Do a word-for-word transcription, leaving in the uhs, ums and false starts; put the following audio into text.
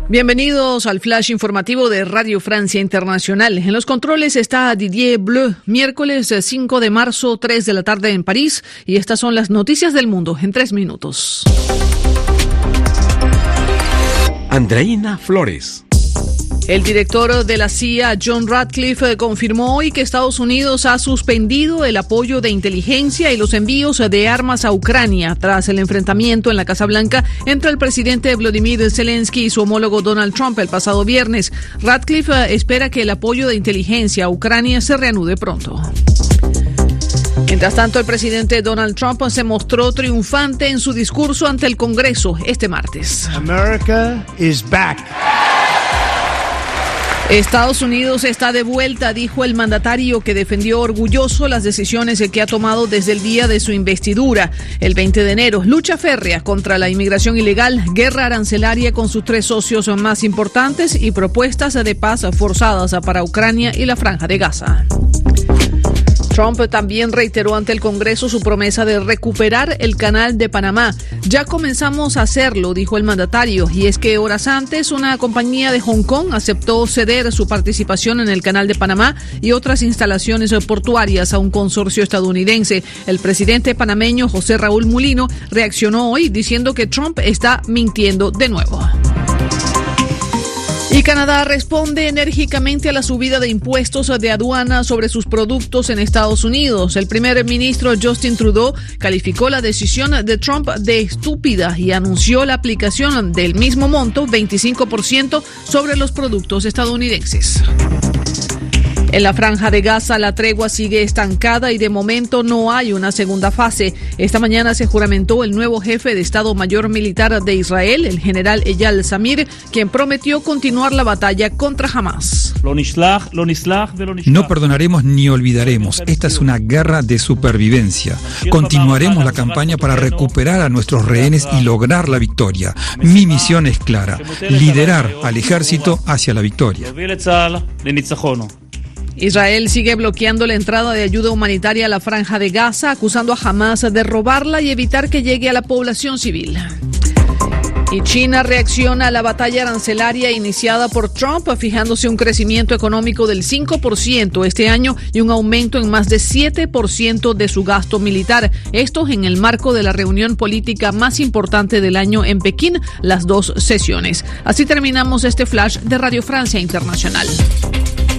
Bienvenidos al flash informativo de Radio Francia Internacional. En los controles está Didier Bleu, miércoles cinco de marzo, tres de la tarde en París, y estas son las noticias del mundo en tres minutos. Andreina Flores. El director de la C I A, John Ratcliffe, confirmó hoy que Estados Unidos ha suspendido el apoyo de inteligencia y los envíos de armas a Ucrania tras el enfrentamiento en la Casa Blanca entre el presidente Volodymyr Zelensky y su homólogo Donald Trump el pasado viernes. Ratcliffe espera que el apoyo de inteligencia a Ucrania se reanude pronto. Mientras tanto, el presidente Donald Trump se mostró triunfante en su discurso ante el Congreso este martes. America is back. Estados Unidos está de vuelta, dijo el mandatario, que defendió orgulloso las decisiones que ha tomado desde el día de su investidura, el veinte de enero. Lucha férrea contra la inmigración ilegal, guerra arancelaria con sus tres socios más importantes y propuestas de paz forzadas para Ucrania y la Franja de Gaza. Trump también reiteró ante el Congreso su promesa de recuperar el Canal de Panamá. Ya comenzamos a hacerlo, dijo el mandatario, y es que horas antes una compañía de Hong Kong aceptó ceder su participación en el Canal de Panamá y otras instalaciones portuarias a un consorcio estadounidense. El presidente panameño José Raúl Mulino reaccionó hoy diciendo que Trump está mintiendo de nuevo. Y Canadá responde enérgicamente a la subida de impuestos de aduana sobre sus productos en Estados Unidos. El primer ministro Justin Trudeau calificó la decisión de Trump de estúpida y anunció la aplicación del mismo monto, veinticinco por ciento, sobre los productos estadounidenses. En la Franja de Gaza, la tregua sigue estancada y de momento no hay una segunda fase. Esta mañana se juramentó el nuevo jefe de Estado Mayor Militar de Israel, el general Eyal Zamir, quien prometió continuar la batalla contra Hamás. No perdonaremos ni olvidaremos. Esta es una guerra de supervivencia. Continuaremos la campaña para recuperar a nuestros rehenes y lograr la victoria. Mi misión es clara: liderar al ejército hacia la victoria. Israel sigue bloqueando la entrada de ayuda humanitaria a la Franja de Gaza, acusando a Hamás de robarla y evitar que llegue a la población civil. Y China reacciona a la batalla arancelaria iniciada por Trump, fijándose un crecimiento económico del cinco por ciento este año y un aumento en más de siete por ciento de su gasto militar. Esto en el marco de la reunión política más importante del año en Pekín, las dos sesiones. Así terminamos este flash de Radio Francia Internacional.